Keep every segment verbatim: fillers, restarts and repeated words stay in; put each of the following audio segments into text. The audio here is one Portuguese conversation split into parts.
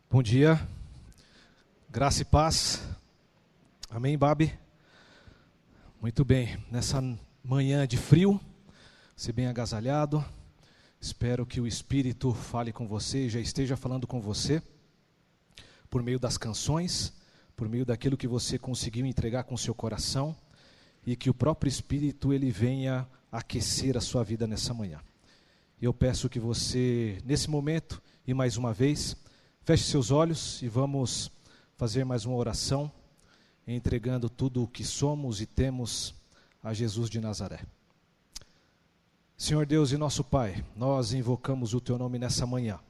Bom dia, graça e paz, amém, Babi? Muito bem, nessa manhã de frio, você bem agasalhado, espero que o Espírito fale com você, já esteja falando com você, por meio das canções, por meio daquilo que você conseguiu entregar com o seu coração, e que o próprio Espírito ele venha aquecer a sua vida nessa manhã. Eu peço que você, nesse momento, e mais uma vez, feche seus olhos e vamos fazer mais uma oração, entregando tudo o que somos e temos a Jesus de Nazaré. Senhor Deus e nosso Pai, nós invocamos o Teu nome nessa manhã,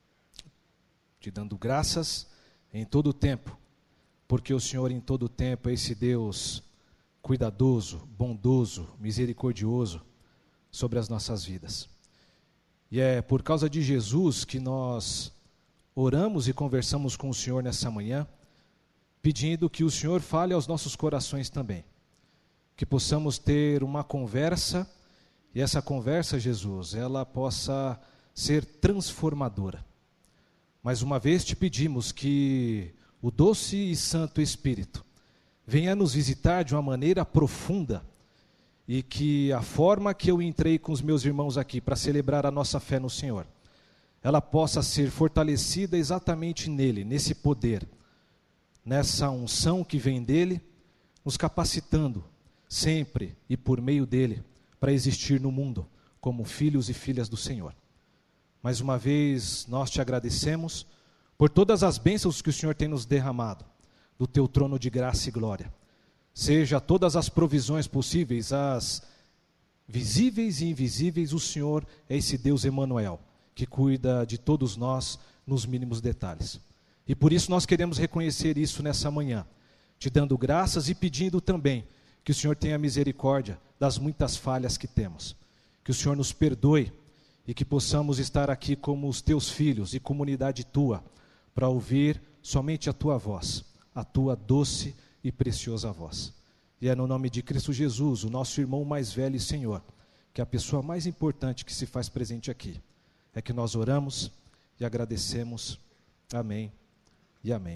te dando graças em todo o tempo, porque o Senhor em todo o tempo é esse Deus cuidadoso, bondoso, misericordioso sobre as nossas vidas. E é por causa de Jesus que nós oramos e conversamos com o Senhor nessa manhã, pedindo que o Senhor fale aos nossos corações também. Que possamos ter uma conversa, e essa conversa, Jesus, ela possa ser transformadora. Mais uma vez te pedimos que o doce e santo Espírito venha nos visitar de uma maneira profunda, e que a forma que eu entrei com os meus irmãos aqui para celebrar a nossa fé no Senhor, ela possa ser fortalecida exatamente nele, nesse poder, nessa unção que vem dele, nos capacitando sempre e por meio dele para existir no mundo como filhos e filhas do Senhor. Mais uma vez nós te agradecemos por todas as bênçãos que o Senhor tem nos derramado do teu trono de graça e glória. Seja todas as provisões possíveis, as visíveis e invisíveis, o Senhor é esse Deus Emanuel, que cuida de todos nós nos mínimos detalhes. E por isso nós queremos reconhecer isso nessa manhã, te dando graças e pedindo também que o Senhor tenha misericórdia das muitas falhas que temos. Que o Senhor nos perdoe e que possamos estar aqui como os teus filhos e comunidade tua, para ouvir somente a tua voz, a tua doce e preciosa voz. E é no nome de Cristo Jesus, o nosso irmão mais velho e Senhor, que é a pessoa mais importante que se faz presente aqui, é que nós oramos e agradecemos. Amém e amém.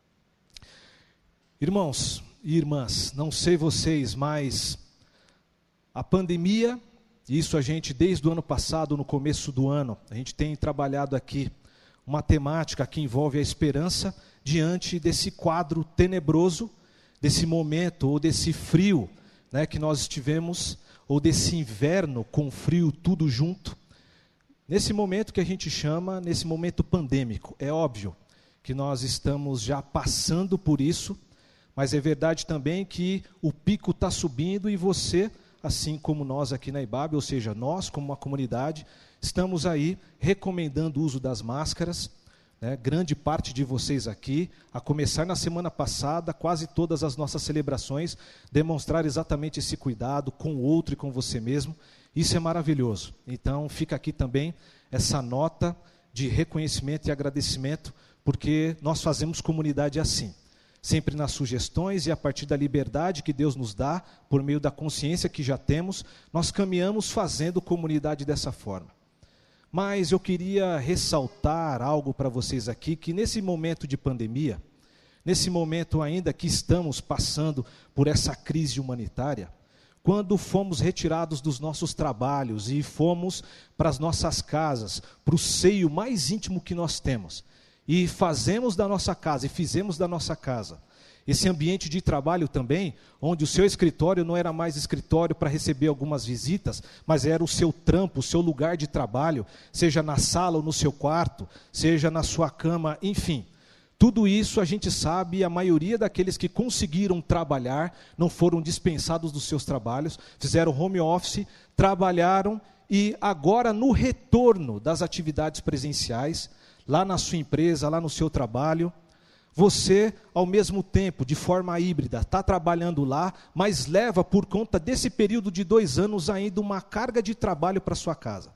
Irmãos e irmãs, não sei vocês, mas a pandemia, isso a gente desde o ano passado, no começo do ano, a gente tem trabalhado aqui uma temática que envolve a esperança diante desse quadro tenebroso, desse momento ou desse frio, né, que nós tivemos, ou desse inverno com frio tudo junto. Nesse momento que a gente chama, nesse momento pandêmico, é óbvio que nós estamos já passando por isso, mas é verdade também que o pico está subindo e você, assim como nós aqui na I B A B, ou seja, nós como uma comunidade, estamos aí recomendando o uso das máscaras, né, grande parte de vocês aqui, a começar na semana passada, quase todas as nossas celebrações, demonstrar exatamente esse cuidado com o outro e com você mesmo. Isso é maravilhoso. Então, fica aqui também essa nota de reconhecimento e agradecimento, porque nós fazemos comunidade assim, sempre nas sugestões e a partir da liberdade que Deus nos dá, por meio da consciência que já temos, nós caminhamos fazendo comunidade dessa forma. Mas eu queria ressaltar algo para vocês aqui, que nesse momento de pandemia, nesse momento ainda que estamos passando por essa crise humanitária, quando fomos retirados dos nossos trabalhos e fomos para as nossas casas, para o seio mais íntimo que nós temos, e fazemos da nossa casa, e fizemos da nossa casa, esse ambiente de trabalho também, onde o seu escritório não era mais escritório para receber algumas visitas, mas era o seu trampo, o seu lugar de trabalho, seja na sala ou no seu quarto, seja na sua cama, enfim. Tudo isso a gente sabe, a maioria daqueles que conseguiram trabalhar, não foram dispensados dos seus trabalhos, fizeram home office, trabalharam e agora no retorno das atividades presenciais, lá na sua empresa, lá no seu trabalho, você, ao mesmo tempo, de forma híbrida, está trabalhando lá, mas leva por conta desse período de dois anos ainda uma carga de trabalho para sua casa.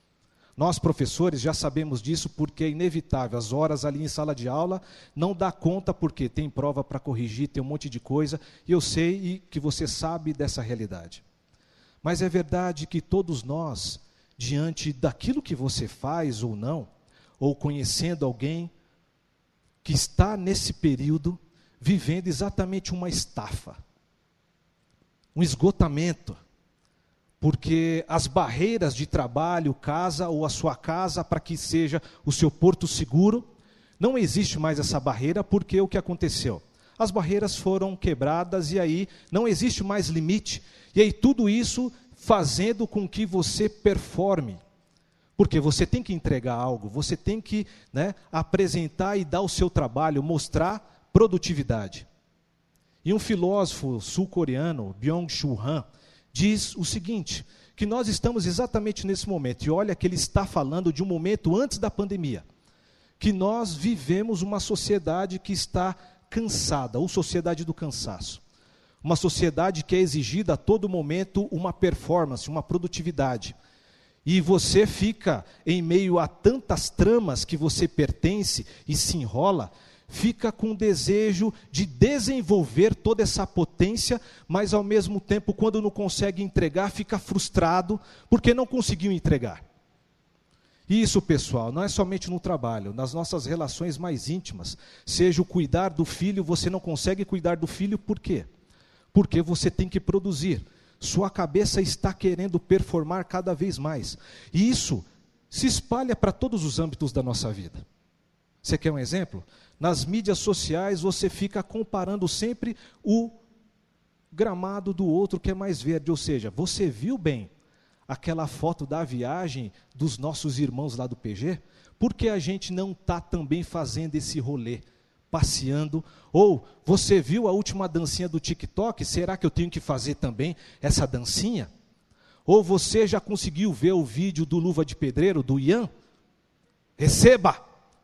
Nós, professores, já sabemos disso porque é inevitável. As horas ali em sala de aula não dá conta porque tem prova para corrigir, tem um monte de coisa. E eu sei que você sabe dessa realidade. Mas é verdade que todos nós, diante daquilo que você faz ou não, ou conhecendo alguém, que está nesse período vivendo exatamente uma estafa, um esgotamento, porque as barreiras de trabalho, casa ou a sua casa, para que seja o seu porto seguro, não existe mais essa barreira, porque o que aconteceu? As barreiras foram quebradas e aí não existe mais limite, e aí tudo isso fazendo com que você performe, porque você tem que entregar algo, você tem que, né, apresentar e dar o seu trabalho, mostrar produtividade. E um filósofo sul-coreano, Byung-Chul Han, diz o seguinte, que nós estamos exatamente nesse momento, e olha que ele está falando de um momento antes da pandemia, que nós vivemos uma sociedade que está cansada, ou sociedade do cansaço. Uma sociedade que é exigida a todo momento uma performance, uma produtividade. E você fica em meio a tantas tramas que você pertence e se enrola, fica com o desejo de desenvolver toda essa potência, mas ao mesmo tempo, quando não consegue entregar, fica frustrado, porque não conseguiu entregar. E isso, pessoal, não é somente no trabalho, nas nossas relações mais íntimas, seja o cuidar do filho, você não consegue cuidar do filho, por quê? Porque você tem que produzir, sua cabeça está querendo performar cada vez mais, e isso se espalha para todos os âmbitos da nossa vida. Você quer um exemplo? Nas mídias sociais você fica comparando sempre o gramado do outro que é mais verde, ou seja, você viu bem aquela foto da viagem dos nossos irmãos lá do P G? Por que a gente não está também fazendo esse rolê, passeando? Ou você viu a última dancinha do TikTok? Será que eu tenho que fazer também essa dancinha? Ou você já conseguiu ver o vídeo do Luva de Pedreiro, do Ian? Receba!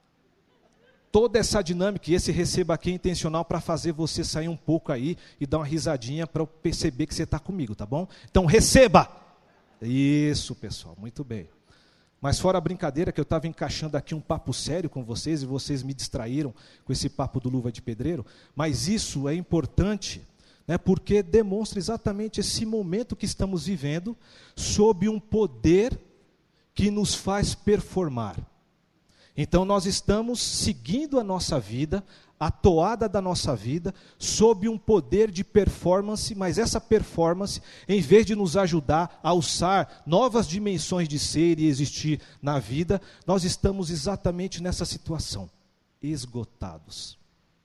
Toda essa dinâmica, e esse receba aqui é intencional para fazer você sair um pouco aí e dar uma risadinha para eu perceber que você está comigo, tá bom? Então receba! Isso, pessoal, muito bem. Mas fora a brincadeira, que eu estava encaixando aqui um papo sério com vocês, e vocês me distraíram com esse papo do Luva de Pedreiro, mas isso é importante, né, porque demonstra exatamente esse momento que estamos vivendo, sob um poder que nos faz performar. Então nós estamos seguindo a nossa vida, a toada da nossa vida, sob um poder de performance, mas essa performance, em vez de nos ajudar a alçar novas dimensões de ser e existir na vida, nós estamos exatamente nessa situação, esgotados.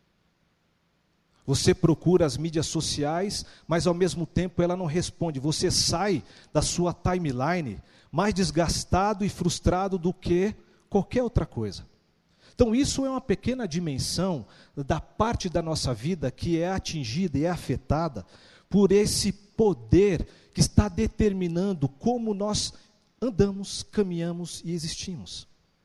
Você procura as mídias sociais, mas ao mesmo tempo ela não responde. Você sai da sua timeline mais desgastado e frustrado do que qualquer outra coisa. Então isso é uma pequena dimensão da parte da nossa vida que é atingida e é afetada por esse poder que está determinando como nós andamos, caminhamos e existimos.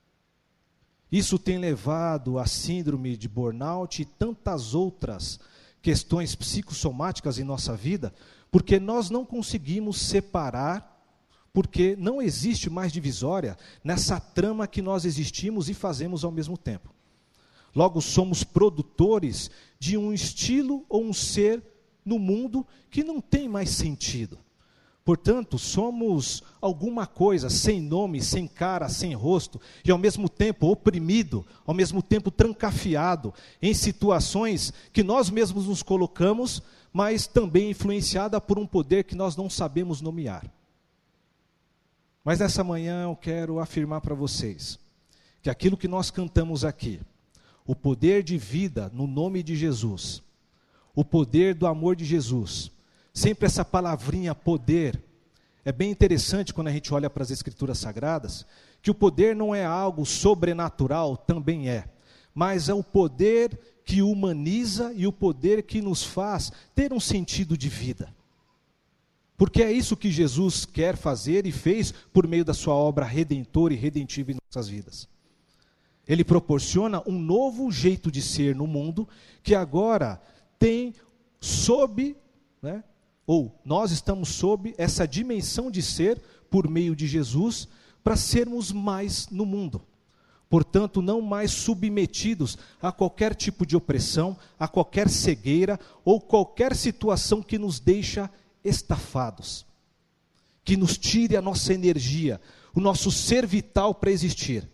Isso tem levado à síndrome de burnout e tantas outras questões psicossomáticas em nossa vida, porque nós não conseguimos separar, porque não existe mais divisória nessa trama que nós existimos e fazemos ao mesmo tempo. Logo, somos produtores de um estilo ou um ser no mundo que não tem mais sentido. Portanto, somos alguma coisa sem nome, sem cara, sem rosto, e ao mesmo tempo oprimido, ao mesmo tempo trancafiado, em situações que nós mesmos nos colocamos, mas também influenciada por um poder que nós não sabemos nomear. Mas nessa manhã eu quero afirmar para vocês que aquilo que nós cantamos aqui, o poder de vida no nome de Jesus, o poder do amor de Jesus, sempre essa palavrinha poder, é bem interessante quando a gente olha para as Escrituras Sagradas, que o poder não é algo sobrenatural, também é, mas é o poder que humaniza e o poder que nos faz ter um sentido de vida. Porque é isso que Jesus quer fazer e fez por meio da sua obra redentora e redentiva em nossas vidas. Ele proporciona um novo jeito de ser no mundo, que agora tem sob, né, ou nós estamos sob essa dimensão de ser por meio de Jesus, para sermos mais no mundo. Portanto, não mais submetidos a qualquer tipo de opressão, a qualquer cegueira ou qualquer situação que nos deixa estafados, que nos tire a nossa energia, o nosso ser vital para existir.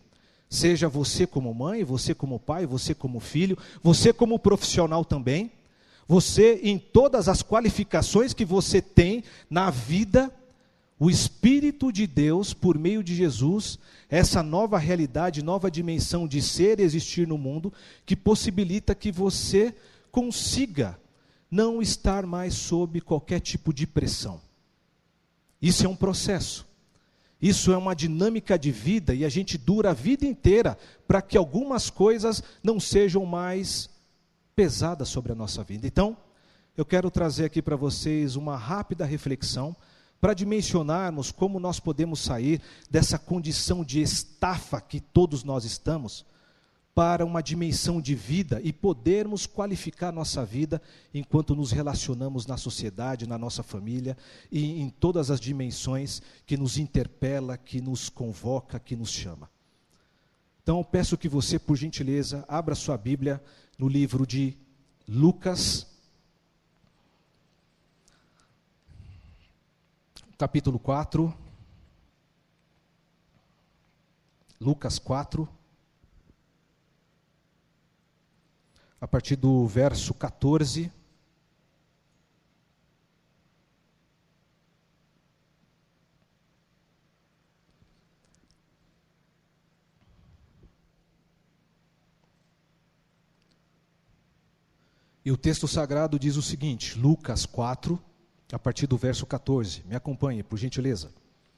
Seja você como mãe, você como pai, você como filho, você como profissional também, você em todas as qualificações que você tem na vida, o Espírito de Deus, por meio de Jesus, essa nova realidade, nova dimensão de ser e existir no mundo, que possibilita que você consiga não estar mais sob qualquer tipo de pressão. Isso é um processo. Isso é uma dinâmica de vida e a gente dura a vida inteira para que algumas coisas não sejam mais pesadas sobre a nossa vida. Então, eu quero trazer aqui para vocês uma rápida reflexão para dimensionarmos como nós podemos sair dessa condição de estafa que todos nós estamos para uma dimensão de vida e podermos qualificar nossa vida enquanto nos relacionamos na sociedade, na nossa família e em todas as dimensões que nos interpela, que nos convoca, que nos chama. Então, eu peço que você, por gentileza, abra sua Bíblia no livro de Lucas, capítulo quatro. Lucas quatro. A partir do verso quatorze. E o texto sagrado diz o seguinte, Lucas quatro, a partir do verso quatorze. Me acompanhe, por gentileza.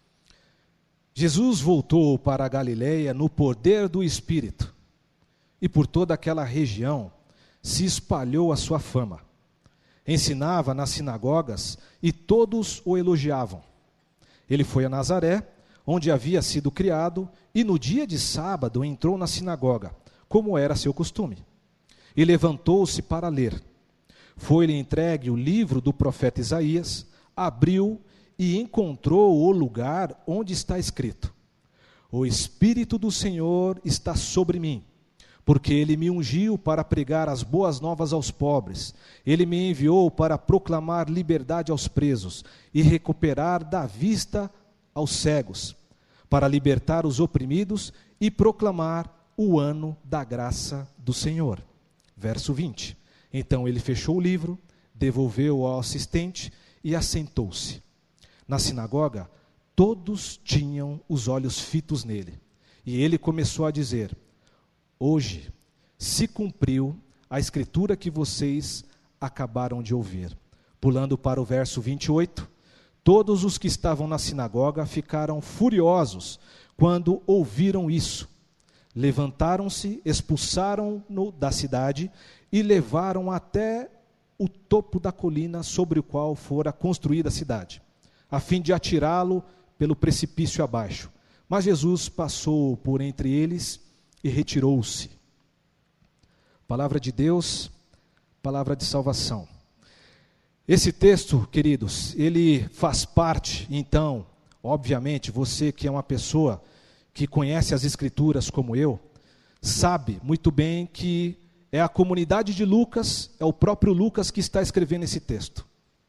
Jesus voltou para a Galileia no poder do Espírito, e por toda aquela região se espalhou a sua fama. Ensinava nas sinagogas e todos o elogiavam. Ele foi a Nazaré, onde havia sido criado, e no dia de sábado entrou na sinagoga, como era seu costume. E levantou-se para ler. Foi-lhe entregue o livro do profeta Isaías, abriu e encontrou o lugar onde está escrito: O Espírito do Senhor está sobre mim, porque Ele me ungiu para pregar as boas novas aos pobres. Ele me enviou para proclamar liberdade aos presos e recuperar da vista aos cegos, para libertar os oprimidos e proclamar o ano da graça do Senhor. Verso vinte. Então ele fechou o livro, devolveu-o ao assistente e assentou-se. Na sinagoga, todos tinham os olhos fitos nele. E ele começou a dizer: Hoje se cumpriu a escritura que vocês acabaram de ouvir. Pulando para o verso vinte e oito, todos os que estavam na sinagoga ficaram furiosos quando ouviram isso. Levantaram-se, expulsaram-no da cidade e levaram até o topo da colina sobre o qual fora construída a cidade, a fim de atirá-lo pelo precipício abaixo. Mas Jesus passou por entre eles e retirou-se. Palavra de Deus, palavra de salvação. Esse texto, queridos, ele faz parte, então, obviamente, você que é uma pessoa que conhece as Escrituras como eu, sabe muito bem que é a comunidade de Lucas, é o próprio Lucas que está escrevendo esse texto.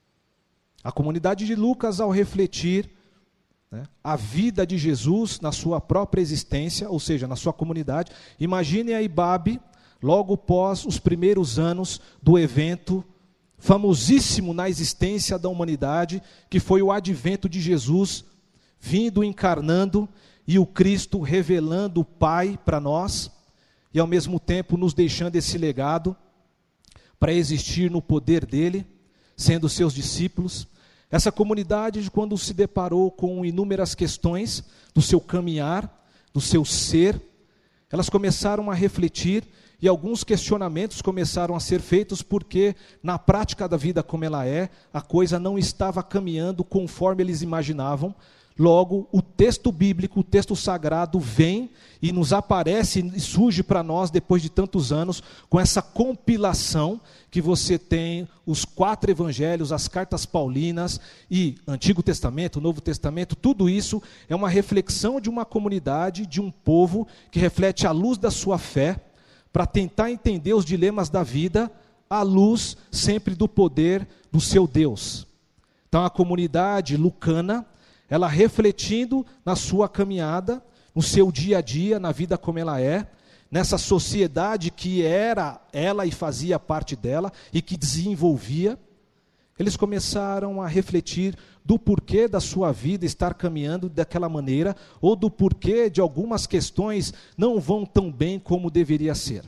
A comunidade de Lucas, ao refletir né, a vida de Jesus na sua própria existência, ou seja, na sua comunidade, imagine a Ibabe, logo após os primeiros anos do evento famosíssimo na existência da humanidade, que foi o advento de Jesus, vindo, encarnando, e o Cristo revelando o Pai para nós, e ao mesmo tempo nos deixando esse legado para existir no poder dele, sendo seus discípulos. Essa comunidade, quando se deparou com inúmeras questões do seu caminhar, do seu ser, elas começaram a refletir e alguns questionamentos começaram a ser feitos porque na prática da vida como ela é, a coisa não estava caminhando conforme eles imaginavam. Logo, o texto bíblico, o texto sagrado vem e nos aparece e surge para nós depois de tantos anos com essa compilação que você tem os quatro evangelhos, as cartas paulinas e Antigo Testamento, Novo Testamento, tudo isso é uma reflexão de uma comunidade, de um povo que reflete a luz da sua fé para tentar entender os dilemas da vida à luz sempre do poder do seu Deus. Então a comunidade lucana, ela refletindo na sua caminhada, no seu dia a dia, na vida como ela é, nessa sociedade que era ela e fazia parte dela e que desenvolvia, eles começaram a refletir do porquê da sua vida estar caminhando daquela maneira, ou do porquê de algumas questões não vão tão bem como deveria ser.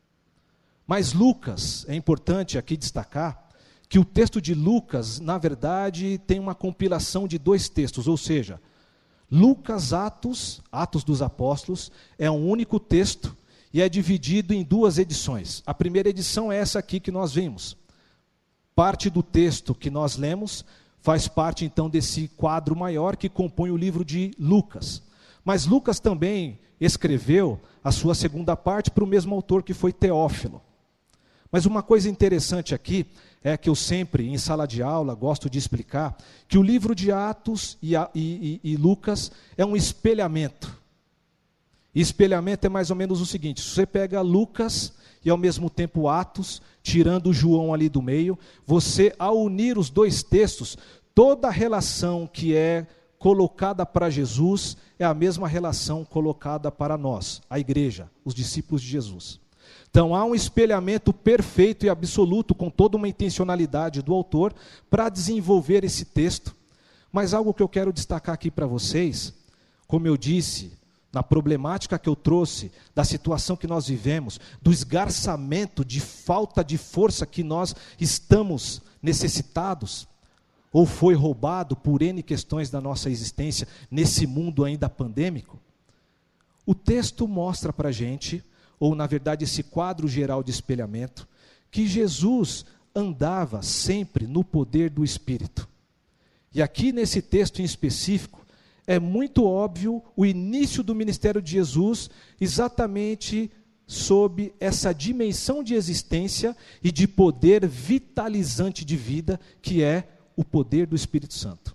Mas Lucas, é importante aqui destacar, que o texto de Lucas, na verdade, tem uma compilação de dois textos, ou seja, Lucas Atos, Atos dos Apóstolos, é um único texto e é dividido em duas edições. A primeira edição é essa aqui que nós vimos. Parte do texto que nós lemos faz parte então desse quadro maior que compõe o livro de Lucas. Mas Lucas também escreveu a sua segunda parte para o mesmo autor que foi Teófilo. Mas uma coisa interessante aqui é que eu sempre, em sala de aula, gosto de explicar que o livro de Atos e, e, e, e Lucas é um espelhamento. E espelhamento é mais ou menos o seguinte: se você pega Lucas e ao mesmo tempo Atos, tirando João ali do meio, você, ao unir os dois textos, toda a relação que é colocada para Jesus é a mesma relação colocada para nós, a igreja, os discípulos de Jesus. Então há um espelhamento perfeito e absoluto, com toda uma intencionalidade do autor, para desenvolver esse texto. Mas algo que eu quero destacar aqui para vocês, como eu disse, na problemática que eu trouxe, da situação que nós vivemos, do esgarçamento de falta de força que nós estamos necessitados, ou foi roubado por N questões da nossa existência, nesse mundo ainda pandêmico, o texto mostra para a gente, ou na verdade esse quadro geral de espelhamento, que Jesus andava sempre no poder do Espírito. E aqui nesse texto em específico, é muito óbvio o início do ministério de Jesus, exatamente sob essa dimensão de existência e de poder vitalizante de vida, que é o poder do Espírito Santo.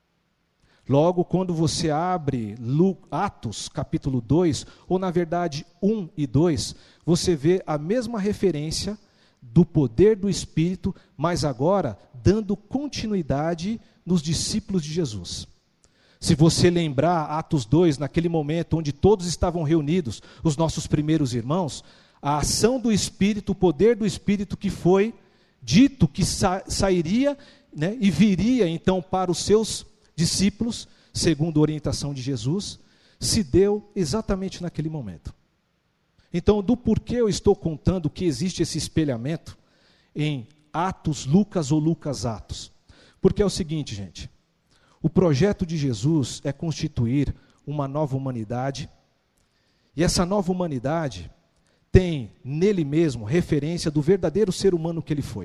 Logo, quando você abre Atos capítulo dois, ou na verdade um e dois, você vê a mesma referência do poder do Espírito, mas agora dando continuidade nos discípulos de Jesus. Se você lembrar Atos dois, naquele momento onde todos estavam reunidos, os nossos primeiros irmãos, a ação do Espírito, o poder do Espírito que foi dito que sa- sairia né, e viria então para os seus discípulos, segundo a orientação de Jesus, se deu exatamente naquele momento. Então, do porquê eu estou contando que existe esse espelhamento em Atos, Lucas ou Lucas Atos? Porque é o seguinte, gente, o projeto de Jesus é constituir uma nova humanidade, e essa nova humanidade tem nele mesmo referência do verdadeiro ser humano que ele foi.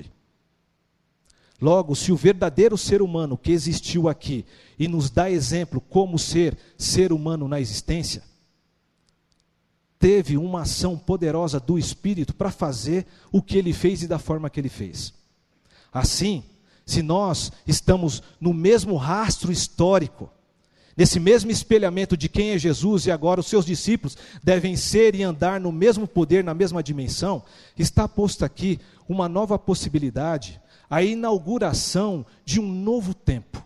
Logo, se o verdadeiro ser humano que existiu aqui e nos dá exemplo como ser ser humano na existência, teve uma ação poderosa do Espírito para fazer o que ele fez e da forma que ele fez. Assim, se nós estamos no mesmo rastro histórico, nesse mesmo espelhamento de quem é Jesus e agora os seus discípulos devem ser e andar no mesmo poder, na mesma dimensão, está posto aqui uma nova possibilidade, a inauguração de um novo tempo.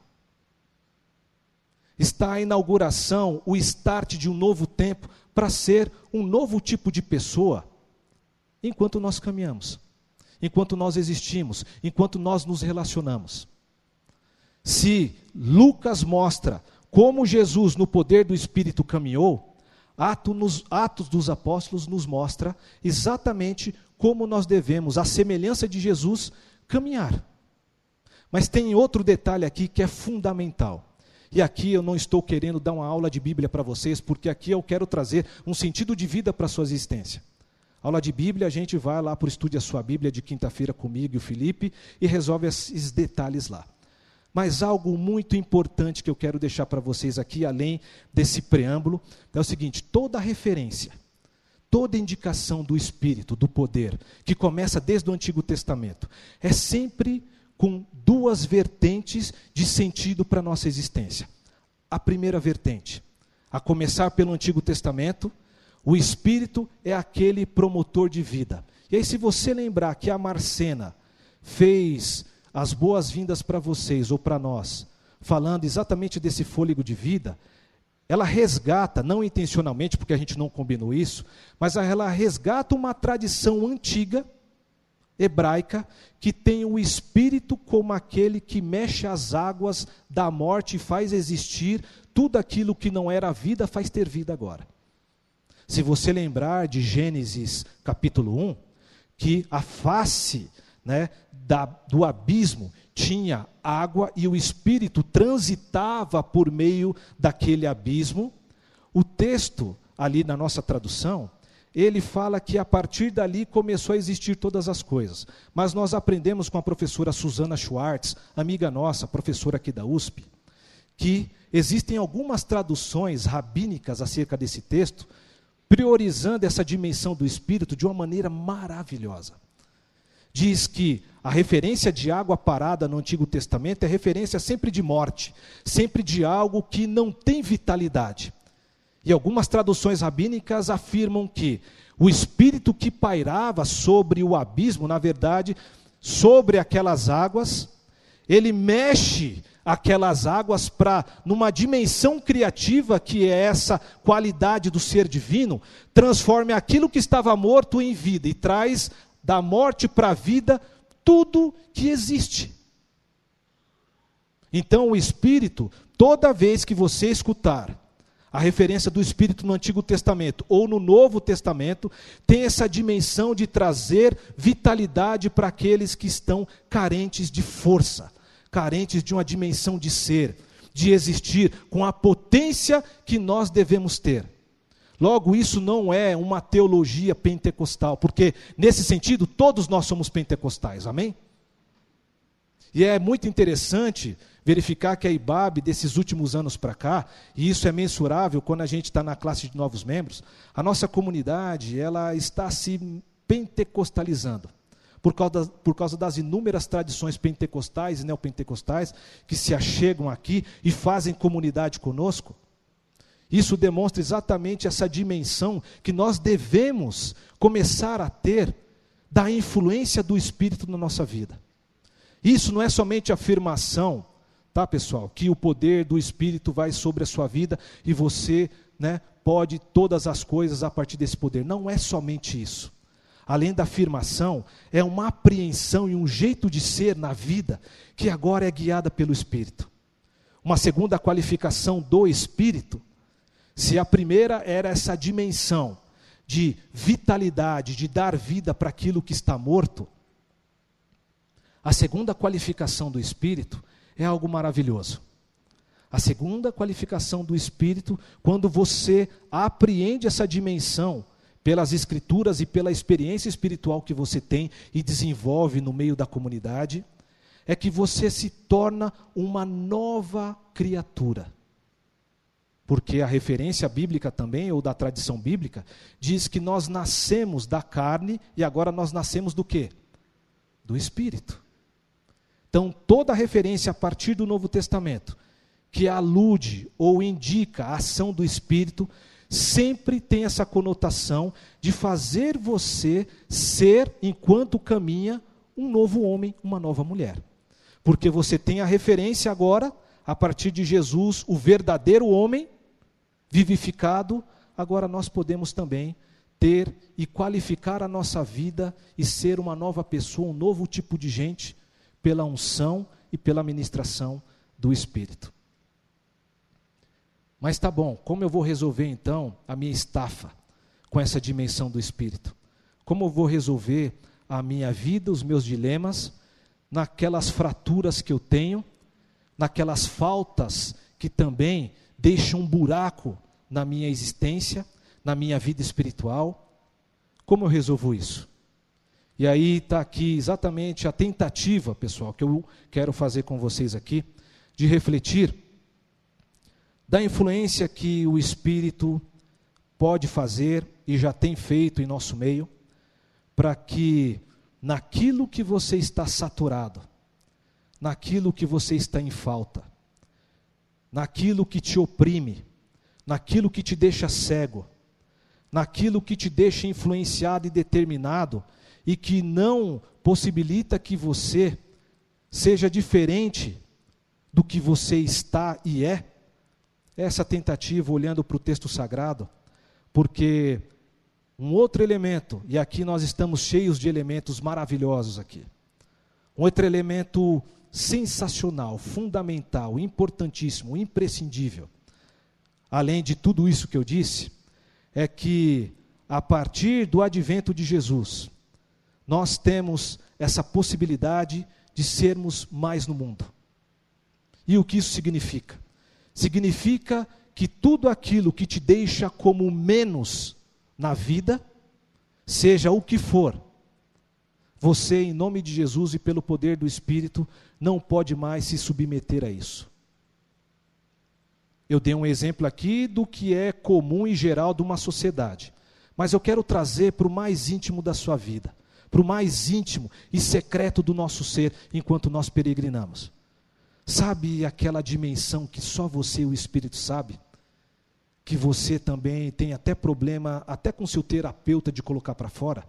Está a inauguração, o start de um novo tempo, para ser um novo tipo de pessoa, enquanto nós caminhamos, enquanto nós existimos, enquanto nós nos relacionamos. Se Lucas mostra como Jesus, no poder do Espírito, caminhou, Atos, nos, Atos dos Apóstolos nos mostra exatamente como nós devemos, à semelhança de Jesus, caminhar. Mas tem outro detalhe aqui que é fundamental. E aqui eu não estou querendo dar uma aula de Bíblia para vocês, porque aqui eu quero trazer um sentido de vida para a sua existência. Aula de Bíblia, a gente vai lá para o Estude a Sua Bíblia de quinta-feira comigo e o Felipe e resolve esses detalhes lá. Mas algo muito importante que eu quero deixar para vocês aqui, além desse preâmbulo, é o seguinte: toda referência, toda indicação do Espírito, do poder, que começa desde o Antigo Testamento, é sempre com duas vertentes de sentido para a nossa existência. A primeira vertente, a começar pelo Antigo Testamento, o Espírito é aquele promotor de vida. E aí, se você lembrar que a Marcena fez as boas-vindas para vocês ou para nós, falando exatamente desse fôlego de vida, ela resgata, não intencionalmente, porque a gente não combinou isso, mas ela resgata uma tradição antiga, hebraica, que tem o Espírito como aquele que mexe as águas da morte e faz existir tudo aquilo que não era vida, faz ter vida agora. Se você lembrar de Gênesis capítulo um, que a face, né, da, do abismo tinha água e o Espírito transitava por meio daquele abismo, o texto ali na nossa tradução, ele fala que a partir dali começou a existir todas as coisas. Mas nós aprendemos com a professora Susana Schwartz, amiga nossa, professora aqui da U S P, que existem algumas traduções rabínicas acerca desse texto, priorizando essa dimensão do Espírito de uma maneira maravilhosa. Diz que a referência de água parada no Antigo Testamento é referência sempre de morte, sempre de algo que não tem vitalidade. E algumas traduções rabínicas afirmam que o Espírito que pairava sobre o abismo, na verdade, sobre aquelas águas, ele mexe aquelas águas para, numa dimensão criativa, que é essa qualidade do ser divino, transforme aquilo que estava morto em vida e traz da morte para a vida tudo que existe. Então o Espírito, toda vez que você escutar a referência do Espírito no Antigo Testamento ou no Novo Testamento, tem essa dimensão de trazer vitalidade para aqueles que estão carentes de força, carentes de uma dimensão de ser, de existir com a potência que nós devemos ter. Logo, isso não é uma teologia pentecostal, porque nesse sentido todos nós somos pentecostais, amém? E é muito interessante verificar que a I B A B, desses últimos anos para cá, e isso é mensurável quando a gente está na classe de novos membros, a nossa comunidade ela está se pentecostalizando, por causa, das, por causa das inúmeras tradições pentecostais e neopentecostais que se achegam aqui e fazem comunidade conosco. Isso demonstra exatamente essa dimensão que nós devemos começar a ter da influência do Espírito na nossa vida. Isso não é somente afirmação, tá, pessoal? Que o poder do Espírito vai sobre a sua vida e você, né, pode todas as coisas a partir desse poder. Não é somente isso. Além da afirmação, é uma apreensão e um jeito de ser na vida que agora é guiada pelo Espírito. Uma segunda qualificação do Espírito, se a primeira era essa dimensão de vitalidade, de dar vida para aquilo que está morto, a segunda qualificação do Espírito é algo maravilhoso. A segunda qualificação do Espírito, quando você apreende essa dimensão pelas Escrituras e pela experiência espiritual que você tem e desenvolve no meio da comunidade, é que você se torna uma nova criatura. Porque a referência bíblica também, ou da tradição bíblica, diz que nós nascemos da carne e agora nós nascemos do quê? Do Espírito. Então, toda referência a partir do Novo Testamento, que alude ou indica a ação do Espírito, sempre tem essa conotação de fazer você ser, enquanto caminha, um novo homem, uma nova mulher. Porque você tem a referência agora, a partir de Jesus, o verdadeiro homem, vivificado, agora nós podemos também ter e qualificar a nossa vida e ser uma nova pessoa, um novo tipo de gente, pela unção e pela ministração do Espírito. Mas tá bom, como eu vou resolver então a minha estafa com essa dimensão do Espírito? Como eu vou resolver a minha vida, os meus dilemas, naquelas fraturas que eu tenho, naquelas faltas que também deixam um buraco na minha existência, na minha vida espiritual? Como eu resolvo isso? E aí está aqui exatamente a tentativa, pessoal, que eu quero fazer com vocês aqui, de refletir da influência que o Espírito pode fazer e já tem feito em nosso meio, para que naquilo que você está saturado, naquilo que você está em falta, naquilo que te oprime, naquilo que te deixa cego, naquilo que te deixa influenciado e determinado, e que não possibilita que você seja diferente do que você está e é, essa tentativa olhando para o texto sagrado, porque um outro elemento, e aqui nós estamos cheios de elementos maravilhosos aqui, um outro elemento sensacional, fundamental, importantíssimo, imprescindível, além de tudo isso que eu disse, é que a partir do advento de Jesus, nós temos essa possibilidade de sermos mais no mundo. E o que isso significa? Significa que tudo aquilo que te deixa como menos na vida, seja o que for, você, em nome de Jesus e pelo poder do Espírito, não pode mais se submeter a isso. Eu dei um exemplo aqui do que é comum e geral de uma sociedade, mas eu quero trazer para o mais íntimo da sua vida, para o mais íntimo e secreto do nosso ser, enquanto nós peregrinamos. Sabe aquela dimensão que só você e o Espírito sabe? Que você também tem até problema, até com seu terapeuta, de colocar para fora?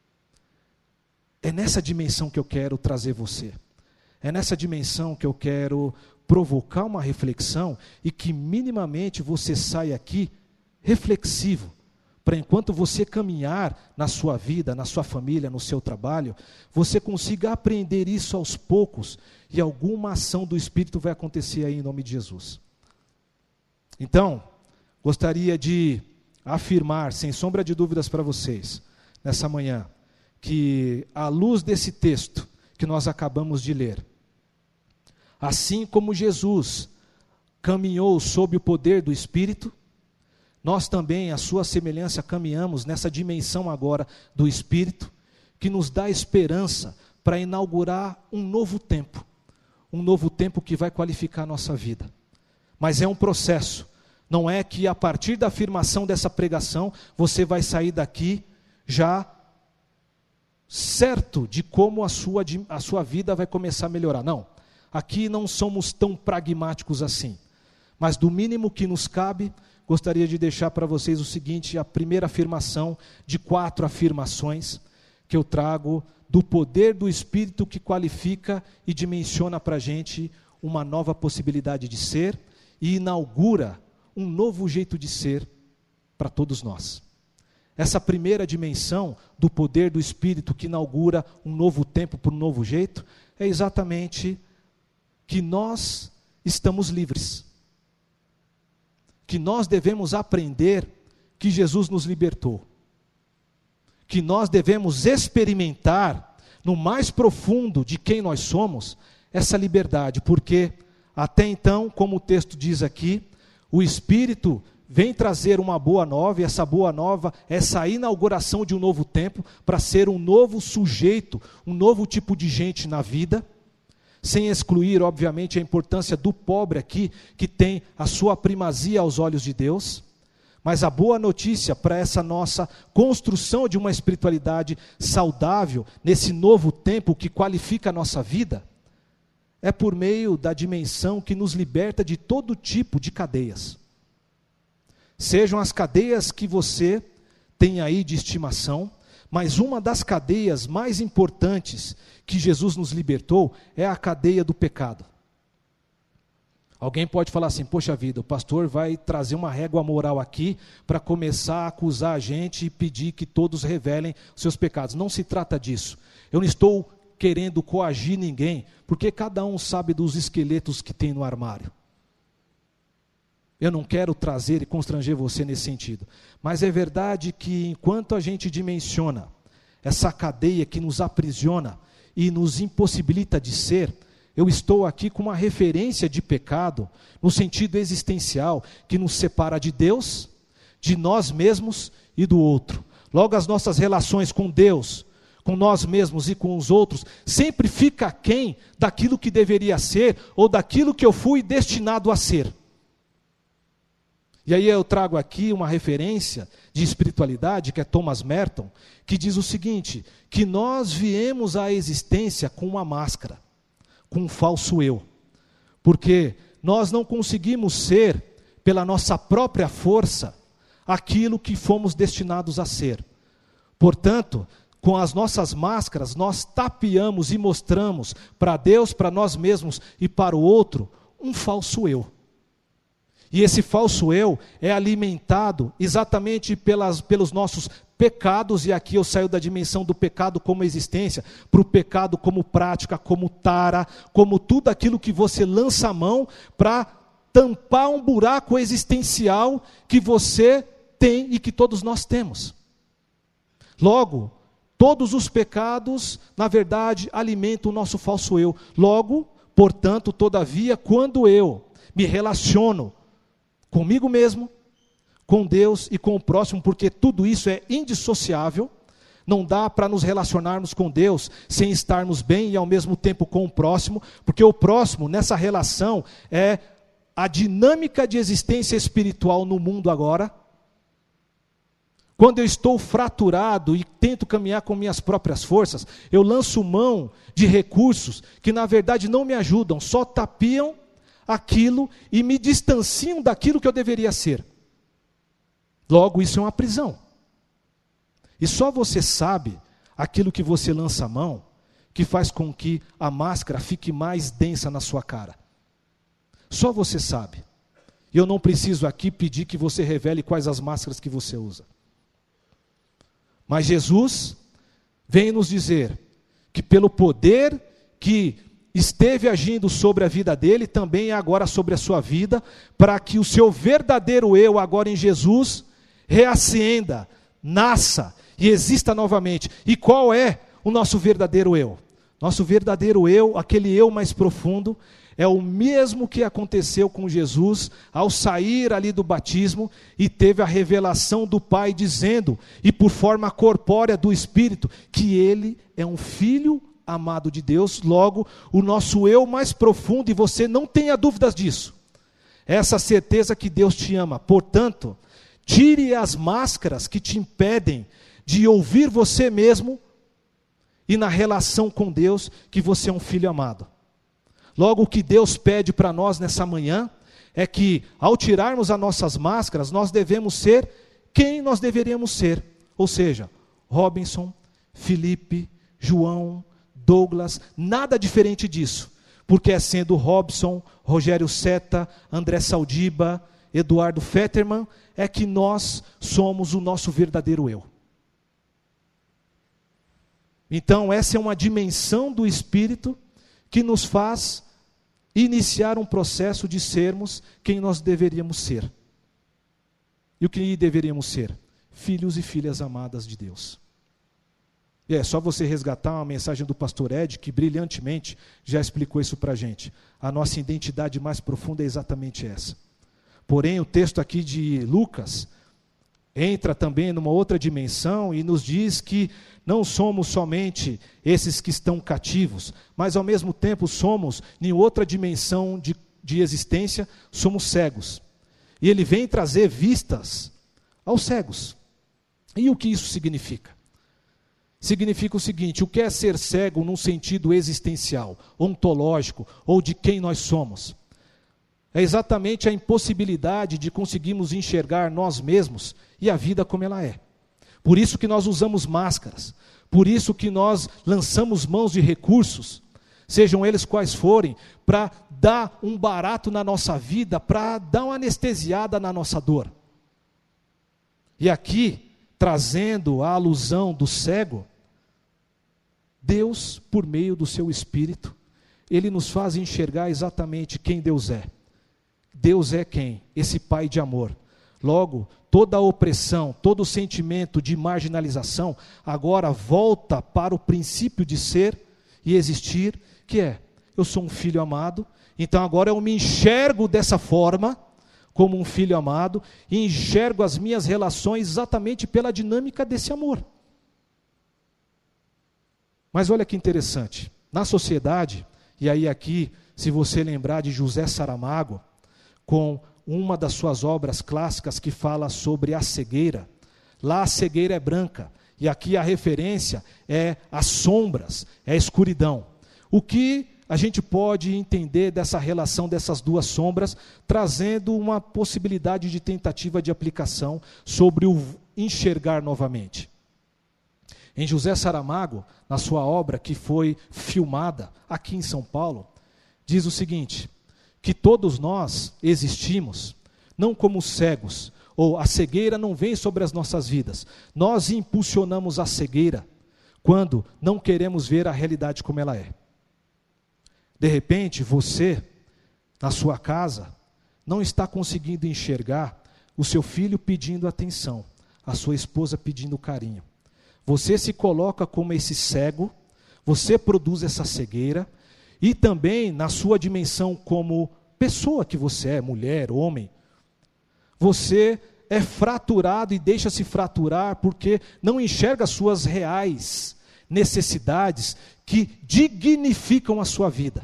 É nessa dimensão que eu quero trazer você. É nessa dimensão que eu quero provocar uma reflexão e que minimamente você saia aqui reflexivo, para enquanto você caminhar na sua vida, na sua família, no seu trabalho, você consiga aprender isso aos poucos e alguma ação do Espírito vai acontecer aí em nome de Jesus. Então, gostaria de afirmar, sem sombra de dúvidas para vocês, nessa manhã, que à luz desse texto que nós acabamos de ler, assim como Jesus caminhou sob o poder do Espírito, nós também, à sua semelhança, caminhamos nessa dimensão agora do Espírito, que nos dá esperança para inaugurar um novo tempo, um novo tempo que vai qualificar a nossa vida. Mas é um processo, não é que a partir da afirmação dessa pregação, você vai sair daqui já certo de como a sua, a sua vida vai começar a melhorar. Não, aqui não somos tão pragmáticos assim, mas do mínimo que nos cabe, gostaria de deixar para vocês o seguinte, a primeira afirmação de quatro afirmações que eu trago do poder do Espírito que qualifica e dimensiona para a gente uma nova possibilidade de ser e inaugura um novo jeito de ser para todos nós. Essa primeira dimensão do poder do Espírito que inaugura um novo tempo para um novo jeito é exatamente que nós estamos livres. Que nós devemos aprender que Jesus nos libertou. Que nós devemos experimentar no mais profundo de quem nós somos essa liberdade, porque até então, como o texto diz aqui, o Espírito vem trazer uma boa nova, e essa boa nova, essa inauguração de um novo tempo, para ser um novo sujeito, um novo tipo de gente na vida, sem excluir, obviamente, a importância do pobre aqui, que tem a sua primazia aos olhos de Deus, mas a boa notícia para essa nossa construção de uma espiritualidade saudável, nesse novo tempo que qualifica a nossa vida, é por meio da dimensão que nos liberta de todo tipo de cadeias. Sejam as cadeias que você tem aí de estimação, mas uma das cadeias mais importantes que Jesus nos libertou é a cadeia do pecado. Alguém pode falar assim, poxa vida, o pastor vai trazer uma régua moral aqui para começar a acusar a gente e pedir que todos revelem os seus pecados. Não se trata disso. Eu não estou querendo coagir ninguém, porque cada um sabe dos esqueletos que tem no armário. Eu não quero trazer e constranger você nesse sentido. Mas é verdade que enquanto a gente dimensiona essa cadeia que nos aprisiona e nos impossibilita de ser, eu estou aqui com uma referência de pecado, no sentido existencial, que nos separa de Deus, de nós mesmos e do outro. Logo, as nossas relações com Deus, com nós mesmos e com os outros, sempre fica aquém daquilo que deveria ser, ou daquilo que eu fui destinado a ser. E aí eu trago aqui uma referência de espiritualidade, que é Thomas Merton, que diz o seguinte, que nós viemos à existência com uma máscara, com um falso eu, porque nós não conseguimos ser, pela nossa própria força, aquilo que fomos destinados a ser. Portanto, com as nossas máscaras, nós tapeamos e mostramos para Deus, para nós mesmos e para o outro, um falso eu. E esse falso eu é alimentado exatamente pelas, pelos nossos pecados, e aqui eu saio da dimensão do pecado como existência, para o pecado como prática, como tara, como tudo aquilo que você lança a mão para tampar um buraco existencial que você tem e que todos nós temos. Logo, todos os pecados, na verdade, alimentam o nosso falso eu. Logo, portanto, todavia, quando eu me relaciono comigo mesmo, com Deus e com o próximo, porque tudo isso é indissociável, não dá para nos relacionarmos com Deus sem estarmos bem e ao mesmo tempo com o próximo, porque o próximo, nessa relação, é a dinâmica de existência espiritual no mundo agora. Quando eu estou fraturado e tento caminhar com minhas próprias forças, eu lanço mão de recursos que na verdade não me ajudam, só tapiam aquilo e me distanciam daquilo que eu deveria ser. Logo, isso é uma prisão. E só você sabe aquilo que você lança a mão, que faz com que a máscara fique mais densa na sua cara. Só você sabe. E eu não preciso aqui pedir que você revele quais as máscaras que você usa. Mas Jesus vem nos dizer que pelo poder que esteve agindo sobre a vida dele, também é agora sobre a sua vida, para que o seu verdadeiro eu agora em Jesus reacenda, nasça e exista novamente. E qual é o nosso verdadeiro eu? Nosso verdadeiro eu, aquele eu mais profundo, é o mesmo que aconteceu com Jesus ao sair ali do batismo e teve a revelação do Pai dizendo, e por forma corpórea do Espírito, que ele é um filho amado de Deus. Logo, o nosso eu mais profundo, e você não tenha dúvidas disso, essa certeza que Deus te ama. Portanto, tire as máscaras que te impedem de ouvir você mesmo e na relação com Deus que você é um filho amado. Logo, o que Deus pede para nós nessa manhã é que, ao tirarmos as nossas máscaras, nós devemos ser quem nós deveríamos ser. Ou seja, Robinson, Felipe, João, Douglas, nada diferente disso. Porque é sendo Robson, Rogério Seta, André Saldiba, Eduardo Fetterman, é que nós somos o nosso verdadeiro eu. Então, essa é uma dimensão do Espírito que nos faz iniciar um processo de sermos quem nós deveríamos ser. E o que deveríamos ser? Filhos e filhas amadas de Deus. E é só você resgatar uma mensagem do pastor Ed, que brilhantemente já explicou isso para a gente. A nossa identidade mais profunda é exatamente essa. Porém, o texto aqui de Lucas entra também numa outra dimensão e nos diz que não somos somente esses que estão cativos, mas ao mesmo tempo somos, em outra dimensão de, de existência, somos cegos. E ele vem trazer vistas aos cegos. E o que isso significa? Significa o seguinte: o que é ser cego num sentido existencial, ontológico, ou de quem nós somos? É exatamente a impossibilidade de conseguirmos enxergar nós mesmos e a vida como ela é. Por isso que nós usamos máscaras, por isso que nós lançamos mãos de recursos, sejam eles quais forem, para dar um barato na nossa vida, para dar uma anestesiada na nossa dor. E aqui, trazendo a alusão do cego, Deus, por meio do seu Espírito, Ele nos faz enxergar exatamente quem Deus é. Deus é quem? Esse Pai de amor. Logo, toda a opressão, todo o sentimento de marginalização, agora volta para o princípio de ser e existir, que é, eu sou um filho amado, então agora eu me enxergo dessa forma, como um filho amado, e enxergo as minhas relações exatamente pela dinâmica desse amor. Mas olha que interessante, na sociedade, e aí aqui, se você lembrar de José Saramago, com uma das suas obras clássicas que fala sobre a cegueira. Lá a cegueira é branca, e aqui a referência é as sombras, é a escuridão. O que a gente pode entender dessa relação dessas duas sombras, trazendo uma possibilidade de tentativa de aplicação sobre o enxergar novamente. Em José Saramago, na sua obra que foi filmada aqui em São Paulo, diz o seguinte: que todos nós existimos não como cegos, ou a cegueira não vem sobre as nossas vidas. Nós impulsionamos a cegueira quando não queremos ver a realidade como ela é. De repente, você, na sua casa, não está conseguindo enxergar o seu filho pedindo atenção, a sua esposa pedindo carinho. Você se coloca como esse cego, você produz essa cegueira, e também na sua dimensão como pessoa que você é, mulher, homem, você é fraturado e deixa-se fraturar porque não enxerga as suas reais necessidades que dignificam a sua vida.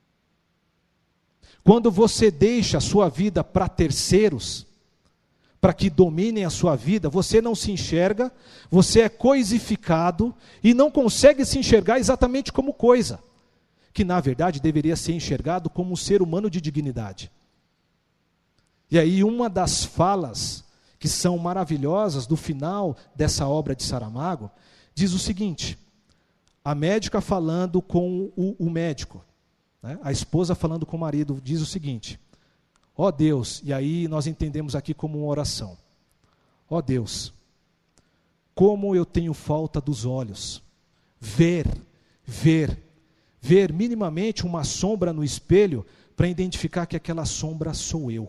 Quando você deixa a sua vida para terceiros, para que dominem a sua vida, você não se enxerga, você é coisificado e não consegue se enxergar exatamente como coisa, que na verdade deveria ser enxergado como um ser humano de dignidade. E aí uma das falas que são maravilhosas do final dessa obra de Saramago, diz o seguinte: a médica falando com o, o médico, né? A esposa falando com o marido, diz o seguinte: ó Deus, e aí nós entendemos aqui como uma oração, ó Deus, como eu tenho falta dos olhos, ver, ver, ver minimamente uma sombra no espelho, para identificar que aquela sombra sou eu.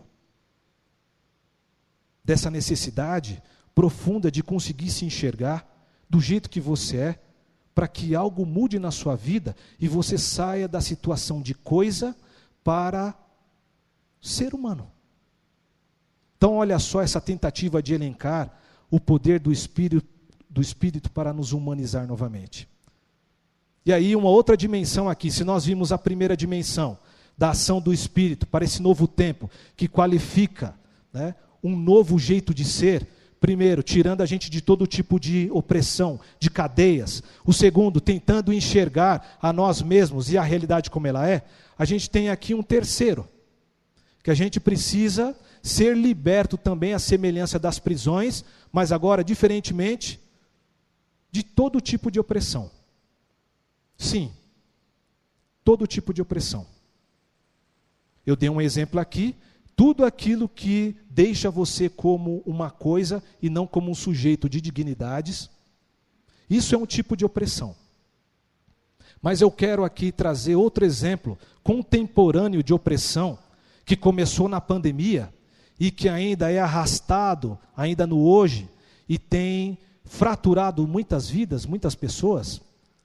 Dessa necessidade profunda de conseguir se enxergar do jeito que você é, para que algo mude na sua vida e você saia da situação de coisa para ser humano. Então olha só essa tentativa de elencar o poder do Espírito, do Espírito para nos humanizar novamente. E aí uma outra dimensão aqui, se nós vimos a primeira dimensão da ação do Espírito para esse novo tempo, que qualifica, né, um novo jeito de ser. Primeiro, tirando a gente de todo tipo de opressão, de cadeias. O segundo, tentando enxergar a nós mesmos e a realidade como ela é. A gente tem aqui um terceiro, que a gente precisa ser liberto também à semelhança das prisões, mas agora diferentemente de todo tipo de opressão. Sim, todo tipo de opressão. Eu dei um exemplo aqui. Tudo aquilo que deixa você como uma coisa e não como um sujeito de dignidades, isso é um tipo de opressão. Mas eu quero aqui trazer outro exemplo contemporâneo de opressão, que começou na pandemia e que ainda é arrastado, ainda no hoje, e tem fraturado muitas vidas, muitas pessoas.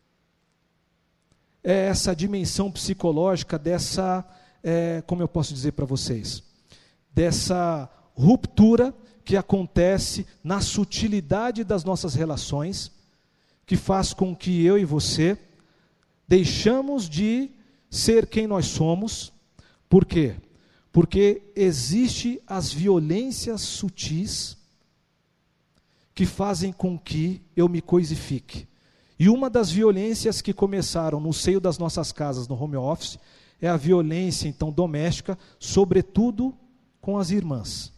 É essa dimensão psicológica dessa, é, como eu posso dizer para vocês, dessa ruptura que acontece na sutilidade das nossas relações, que faz com que eu e você deixamos de ser quem nós somos. Por quê? Porque existe as violências sutis que fazem com que eu me coisifique. E uma das violências que começaram no seio das nossas casas, no home office, é a violência, então, doméstica, sobretudo com as irmãs.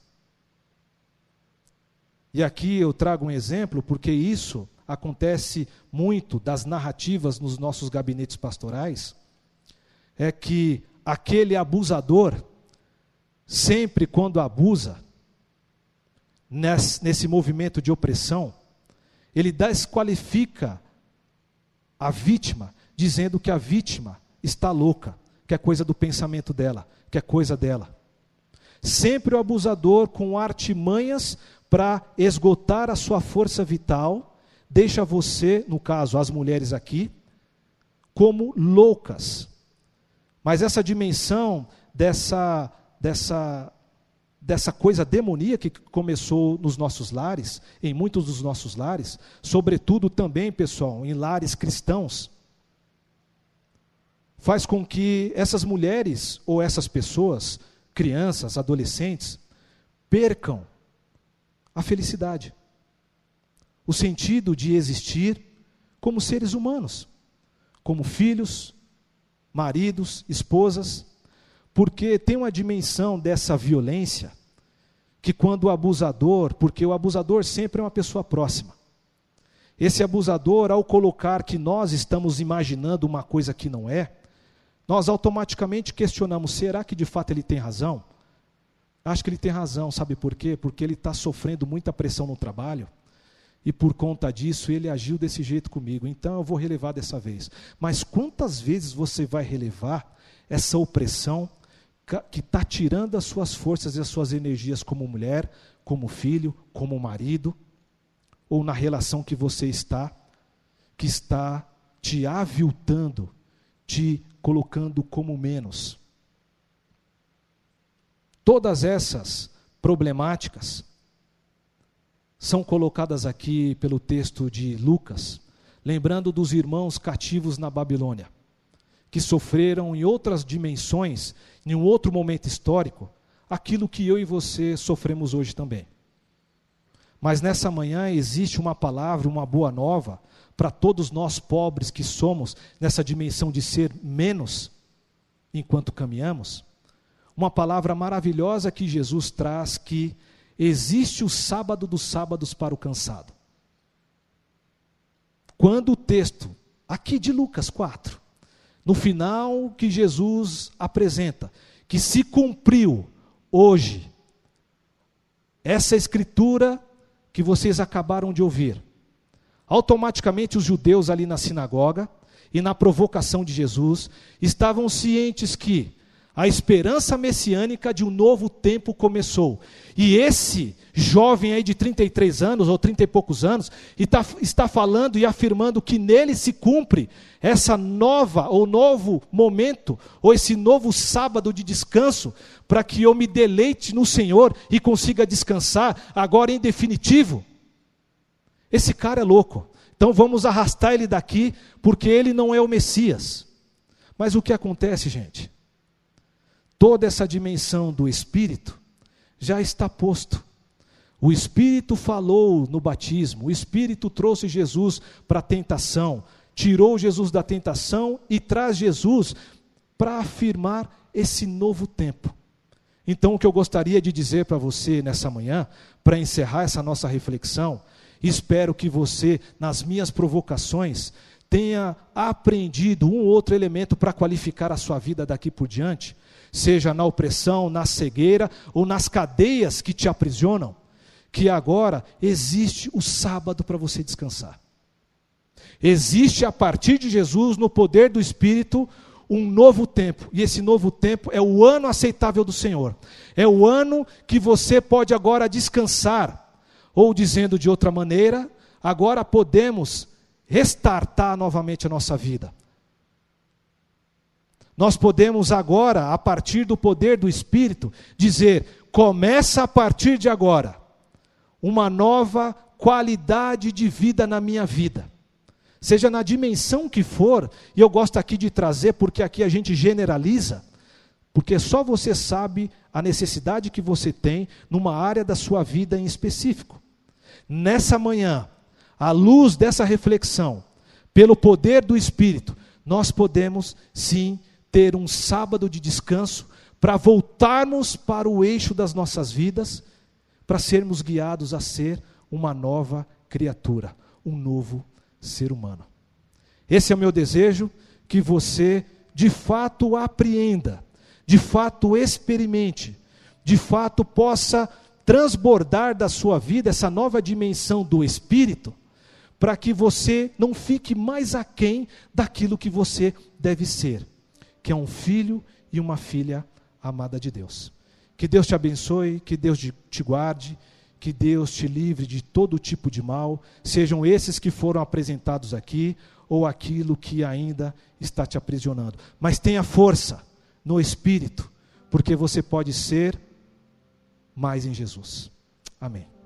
E aqui eu trago um exemplo, porque isso acontece muito das narrativas nos nossos gabinetes pastorais, é que aquele abusador, sempre quando abusa, nesse, nesse movimento de opressão, ele desqualifica a vítima, dizendo que a vítima está louca, que é coisa do pensamento dela, que é coisa dela. Sempre o abusador, com artimanhas para esgotar a sua força vital, deixa você, no caso as mulheres aqui, como loucas. Mas essa dimensão dessa, dessa, dessa coisa demoníaca que começou nos nossos lares, em muitos dos nossos lares, sobretudo também, pessoal, em lares cristãos, faz com que essas mulheres ou essas pessoas, crianças, adolescentes, percam a felicidade, o sentido de existir como seres humanos, como filhos, maridos, esposas, porque tem uma dimensão dessa violência, que quando o abusador, porque o abusador sempre é uma pessoa próxima, esse abusador, ao colocar que nós estamos imaginando uma coisa que não é, nós automaticamente questionamos, será que de fato ele tem razão? Acho que ele tem razão, sabe por quê? Porque ele está sofrendo muita pressão no trabalho, e por conta disso ele agiu desse jeito comigo, então eu vou relevar dessa vez. Mas quantas vezes você vai relevar essa opressão que está tirando as suas forças e as suas energias como mulher, como filho, como marido, ou na relação que você está, que está te aviltando, te colocando como menos. Todas essas problemáticas são colocadas aqui pelo texto de Lucas, lembrando dos irmãos cativos na Babilônia, que sofreram em outras dimensões, em um outro momento histórico, aquilo que eu e você sofremos hoje também. Mas nessa manhã existe uma palavra, uma boa nova, para todos nós pobres que somos, nessa dimensão de ser menos, enquanto caminhamos, uma palavra maravilhosa que Jesus traz, que existe o sábado dos sábados para o cansado. Quando o texto, aqui de Lucas quatro, no final que Jesus apresenta, que se cumpriu hoje, essa escritura que vocês acabaram de ouvir, automaticamente os judeus ali na sinagoga e na provocação de Jesus, estavam cientes que a esperança messiânica de um novo tempo começou. E esse jovem aí de trinta e três anos, ou trinta e poucos anos, está, está falando e afirmando que nele se cumpre essa nova, ou novo momento, ou esse novo sábado de descanso, para que eu me deleite no Senhor e consiga descansar, agora em definitivo. Esse cara é louco. Então vamos arrastar ele daqui, porque ele não é o Messias. Mas o que acontece, gente? Toda essa dimensão do Espírito já está posto. O Espírito falou no batismo, o Espírito trouxe Jesus para a tentação, tirou Jesus da tentação e traz Jesus para afirmar esse novo tempo. Então o que eu gostaria de dizer para você nessa manhã, para encerrar essa nossa reflexão, espero que você, nas minhas provocações, tenha aprendido um ou outro elemento para qualificar a sua vida daqui por diante, seja na opressão, na cegueira ou nas cadeias que te aprisionam, que agora existe o sábado para você descansar. Existe a partir de Jesus, no poder do Espírito, um novo tempo, e esse novo tempo é o ano aceitável do Senhor, é o ano que você pode agora descansar, ou dizendo de outra maneira, agora podemos restartar novamente a nossa vida. Nós podemos agora, a partir do poder do Espírito, dizer, começa a partir de agora, uma nova qualidade de vida na minha vida. Seja na dimensão que for, e eu gosto aqui de trazer, porque aqui a gente generaliza, porque só você sabe a necessidade que você tem numa área da sua vida em específico. Nessa manhã, à luz dessa reflexão, pelo poder do Espírito, nós podemos sim ter um sábado de descanso para voltarmos para o eixo das nossas vidas, para sermos guiados a ser uma nova criatura, um novo ser humano. Esse é o meu desejo, que você de fato apreenda, de fato experimente, de fato possa transbordar da sua vida essa nova dimensão do Espírito, para que você não fique mais aquém daquilo que você deve ser, que é um filho e uma filha amada de Deus. Que Deus te abençoe, que Deus te guarde, que Deus te livre de todo tipo de mal, sejam esses que foram apresentados aqui, ou aquilo que ainda está te aprisionando. Mas tenha força no Espírito, porque você pode ser mais em Jesus. Amém.